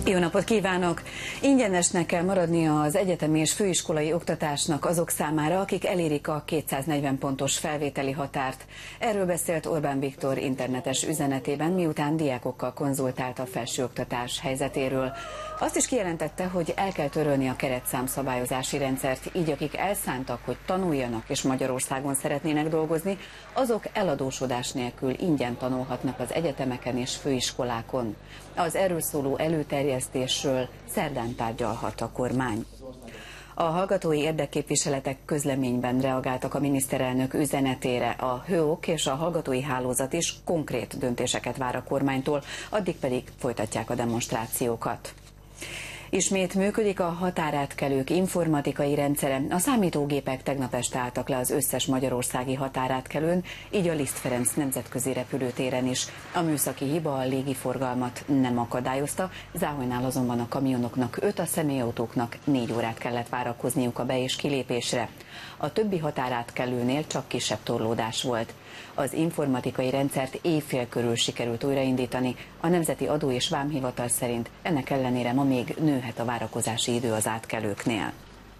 Jó napot kívánok! Ingyenesnek kell maradnia az egyetemi és főiskolai oktatásnak azok számára, akik elérik a 240 pontos felvételi határt. Erről beszélt Orbán Viktor internetes üzenetében, miután diákokkal konzultált a felsőoktatás helyzetéről. Azt is kijelentette, hogy el kell törölni a keretszámszabályozási rendszert, így akik elszántak, hogy tanuljanak és Magyarországon szeretnének dolgozni, azok eladósodás nélkül ingyen tanulhatnak az egyetemeken és főiskolákon. Az erről szóló előterjesztésről szerdán tárgyalhat a kormány. A hallgatói érdekképviseletek közleményben reagáltak a miniszterelnök üzenetére. A HÖOK és a hallgatói hálózat is konkrét döntéseket vár a kormánytól, addig pedig folytatják a demonstrációkat. Ismét működik a határátkelők informatikai rendszere. A számítógépek tegnap este álltak le az összes magyarországi határátkelőn, így a Liszt Ferenc nemzetközi repülőtéren is. A műszaki hiba a légiforgalmat nem akadályozta, Záhonynál azonban a kamionoknak 5, a személyautóknak 4 órát kellett várakozniuk a be- és kilépésre. A többi határátkelőnél csak kisebb torlódás volt. Az informatikai rendszert éjfél körül sikerült újraindítani. A Nemzeti Adó- és Vámhivatal szerint ennek ellenére ma még nőhet a várakozási idő az átkelőknél.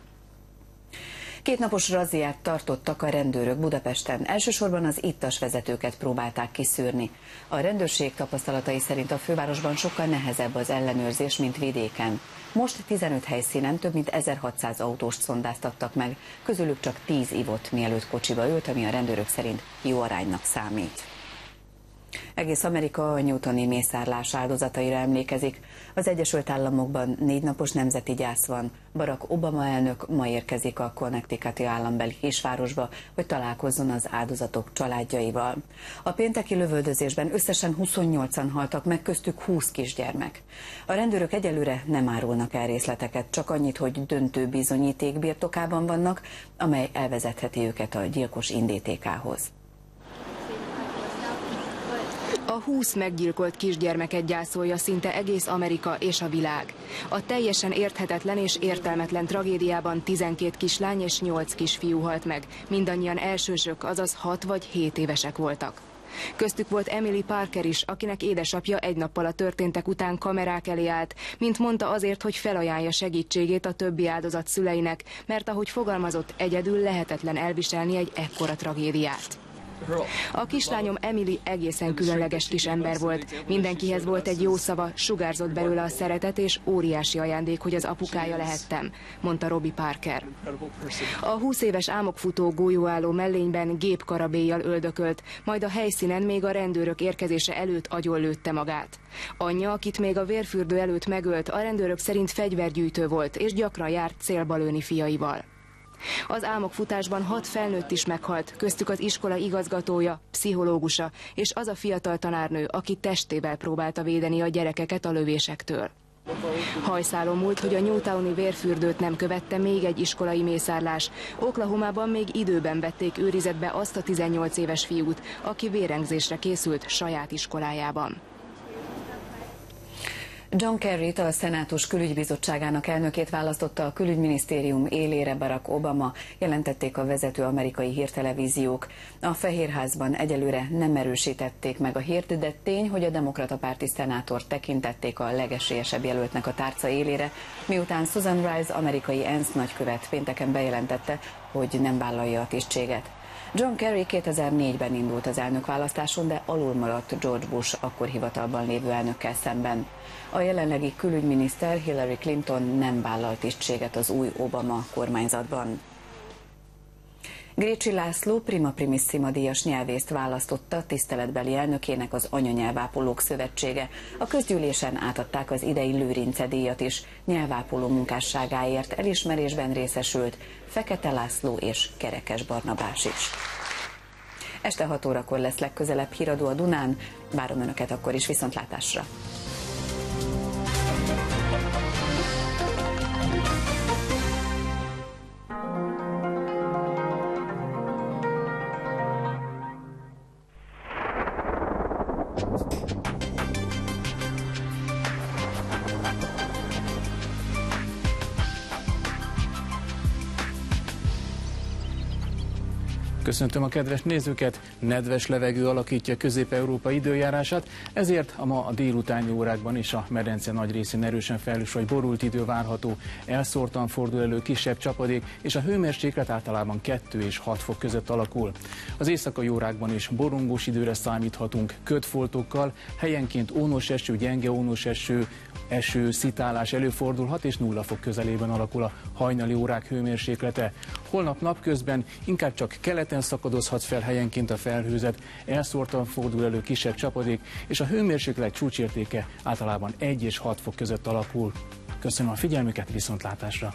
2 napos razziát tartottak a rendőrök Budapesten. Elsősorban az ittas vezetőket próbálták kiszűrni. A rendőrség tapasztalatai szerint a fővárosban sokkal nehezebb az ellenőrzés, mint vidéken. Most 15 helyszínen több mint 1600 autóst szondáztattak meg, közülük csak 10 ivott, mielőtt kocsiba ült, ami a rendőrök szerint jó aránynak számít. Egész Amerika a newtoni mészárlás áldozataira emlékezik. Az Egyesült Államokban 4 napos nemzeti gyász van. Barack Obama elnök ma érkezik a Connecticuti állambeli kisvárosba, hogy találkozzon az áldozatok családjaival. A pénteki lövöldözésben összesen 28-an haltak meg, köztük 20 kisgyermek. A rendőrök egyelőre nem árulnak el részleteket, csak annyit, hogy döntő bizonyíték birtokában vannak, amely elvezetheti őket a gyilkos indítékához. A 20 meggyilkolt kisgyermeket gyászolja szinte egész Amerika és a világ. A teljesen érthetetlen és értelmetlen tragédiában 12 kislány és 8 kisfiú halt meg. Mindannyian elsősök, azaz 6 vagy 7 évesek voltak. Köztük volt Emily Parker is, akinek édesapja egy nappal a történtek után kamerák elé állt, mint mondta, azért, hogy felajánlja segítségét a többi áldozat szüleinek, mert ahogy fogalmazott, egyedül lehetetlen elviselni egy ekkora tragédiát. A kislányom Emily egészen különleges kis ember volt. Mindenkihez volt egy jó szava, sugárzott belőle a szeretet, és óriási ajándék, hogy az apukája lehettem, mondta Robbie Parker. A 20 éves álmokfutó golyóálló mellényben gépkarabéllyal öldökölt, majd a helyszínen még a rendőrök érkezése előtt agyonlőtte magát. Anyja, akit még a vérfürdő előtt megölt, a rendőrök szerint fegyvergyűjtő volt, és gyakran járt célba lőni fiaival. Az álmokfutásban 6 felnőtt is meghalt, köztük az iskola igazgatója, pszichológusa és az a fiatal tanárnő, aki testével próbálta védeni a gyerekeket a lövésektől. Hajszálon múlt, hogy a Newtowni vérfürdőt nem követte még egy iskolai mészárlás. Oklahomában még időben vették őrizetbe azt a 18 éves fiút, aki vérengzésre készült saját iskolájában. John Kerryt, a Szenátus külügybizottságának elnökét választotta a külügyminisztérium élére Barack Obama, jelentették a vezető amerikai hírtelevíziók. A Fehérházban egyelőre nem erősítették meg a hírt, de tény, hogy a demokrata párti szenátort tekintették a legesélyesebb jelöltnek a tárca élére, miután Susan Rice, amerikai ENSZ nagykövet pénteken bejelentette, hogy nem vállalja a tisztséget. John Kerry 2004-ben indult az elnökválasztáson, de alul maradt George Bush akkor hivatalban lévő elnökkel szemben. A jelenlegi külügyminiszter Hillary Clinton nem vállalt tisztséget az új Obama kormányzatban. Grécsi László Prima Primissima díjas nyelvészt választotta tiszteletbeli elnökének az Anyanyelvápolók Szövetsége. A közgyűlésen átadták az idei Lőrince díjat is. Nyelvápoló munkásságáért elismerésben részesült Fekete László és Kerekes Barnabás is. Este 6 órakor lesz legközelebb híradó a Dunán. Várom Önöket akkor is, viszontlátásra! Köszöntöm a kedves nézőket! Nedves levegő alakítja Közép-Európa időjárását, ezért ma a délutáni órákban is a medence nagy részén erősen felhős vagy borult idő várható, elszórtan fordul elő kisebb csapadék, és a hőmérséklet általában 2 és 6 fok között alakul. Az éjszakai órákban is borongós időre számíthatunk, ködfoltokkal, helyenként ónos eső, gyenge ónos eső, szitálás előfordulhat, és 0 fok közelében alakul a hajnali órák hőmérséklete. Holnap napközben inkább csak keleten szakadozhat fel helyenként a felhőzet, elszórtan fordul elő kisebb csapadék, és a hőmérséklet csúcsértéke általában 1 és 6 fok között alakul. Köszönöm a figyelmüket, viszontlátásra!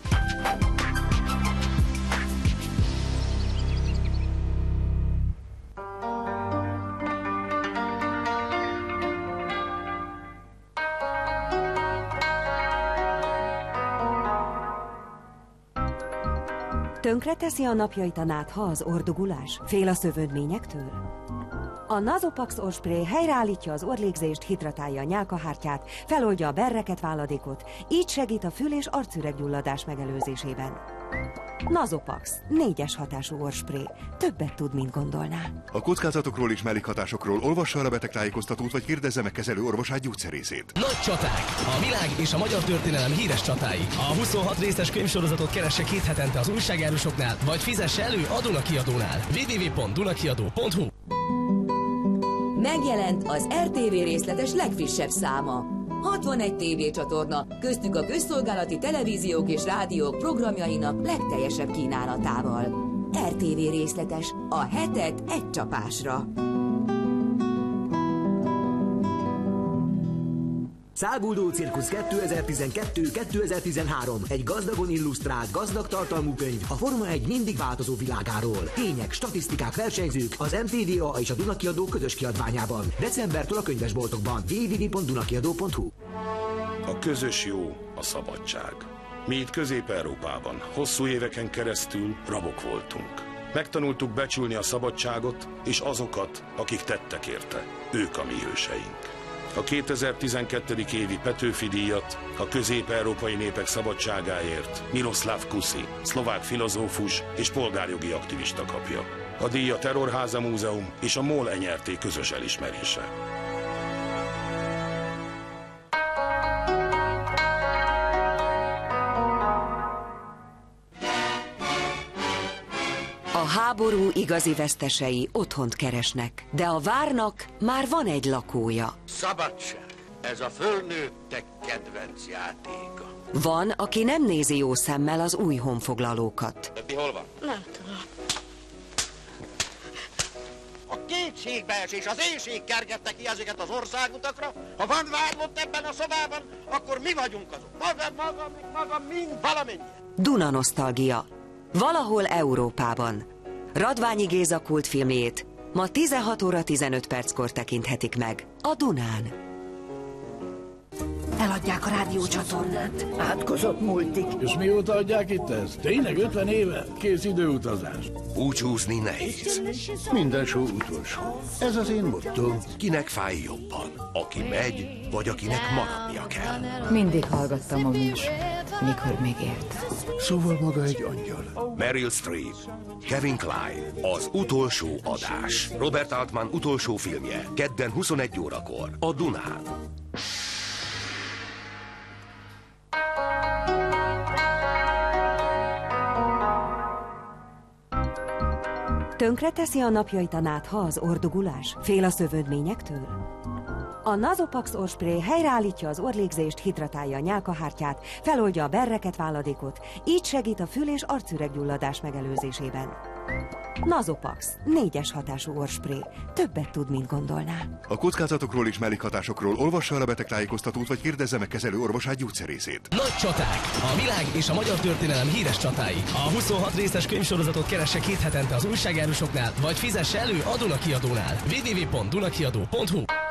Tönkreteszi a napjait a nátha az ordugulás? Fél a szövődményektől? A Nasopax orrspray helyreállítja az orrlégzést, hidratálja a nyálkahártyát, feloldja a berreket, váladékot, így segít a fül- és arcüreggyulladás megelőzésében. Nasopax, 4-es hatású orrspray. Többet tud, mint gondolná. A kockázatokról és mellékhatásokról olvassa el a betegtájékoztatót, vagy kérdezze meg kezelő orvosát, gyógyszerészét. Nagy csaták! A világ és a magyar történelem híres csatái. A 26 részes könyvsorozatot keresse 2 hetente az újságárusoknál, vagy fizesse elő a Duna Kiadónál. www.dunakiadó.hu. Megjelent az RTV részletes legfrissebb száma. 61 tévécsatorna, köztük a közszolgálati televíziók és rádiók programjainak legteljesebb kínálatával. RTV részletes, a hetet egy csapásra. Száguldó Cirkusz 2012-2013. Egy gazdagon illusztrált, gazdag tartalmú könyv a Forma 1 mindig változó világáról. Tények, statisztikák, versenyzők az MTVA és a Duna Kiadó közös kiadványában. Decembertől a könyvesboltokban. www.dunakiadó.hu. A közös jó a szabadság. Mi itt Közép-Európában hosszú éveken keresztül rabok voltunk. Megtanultuk becsülni a szabadságot és azokat, akik tettek érte. Ők a mi hőseink. A 2012. évi Petőfi díjat a közép-európai népek szabadságáért Miroslav Kuszi, szlovák filozófus és polgárjogi aktivista kapja. A díj a Terrorháza Múzeum és a MOL NRT közös elismerése. A háború igazi vesztesei otthont keresnek, de a várnak már van egy lakója. Szabadság, ez a fölnőttek kedvenc játéka. Van, aki nem nézi jó szemmel az új honfoglalókat. Többi hol van? Nem tudom. A kétségbeesés, az éjség kergette ki ezeket az országutakra. Ha van vádlott ebben a szobában, akkor mi vagyunk azok. Maga, mind valamennyien. Duna nosztalgia. Valahol Európában. Radványi Géza kultfilmjét ma 16 óra 15 perckor tekinthetik meg a Dunán. Eladják a rádiócsatornát. Átkozott multik. És mióta adják itt ezt? Tényleg 50 éve? Kész időutazás. Búcsúzni nehéz. Minden só utolsó. Ez az én motto. Kinek fáj jobban? Aki megy, vagy akinek maradnia kell? Mindig hallgattam a mús, mikor még élt. Szóval maga egy angyal. Meryl Streep, Kevin Kline, az utolsó adás. Robert Altman utolsó filmje, kedden 21 órakor, a Dunán. Tönkreteszi a napjait a nátha az ordugulás? Fél a szövődményektől? A Nasopax orrspray helyreállítja az orrlégzést, hidratálja a nyálkahártyát, feloldja a berreket, váladékot, így segít a fül- és arcüreggyulladás megelőzésében. Nasopax, 4-es hatású orrspray. Többet tud, mint gondolná. A kockázatokról és mellékhatásokról olvassa el a betegtájékoztatót, vagy kérdezze meg kezelő orvosát, gyógyszerészét. Nagy csaták! A világ és a magyar történelem híres csatái. A 26 részes könyvsorozatot keresse 2 hetente az újságárusoknál, vagy fizesse elő a Duna Kiadónál. www.dunakiadó.hu.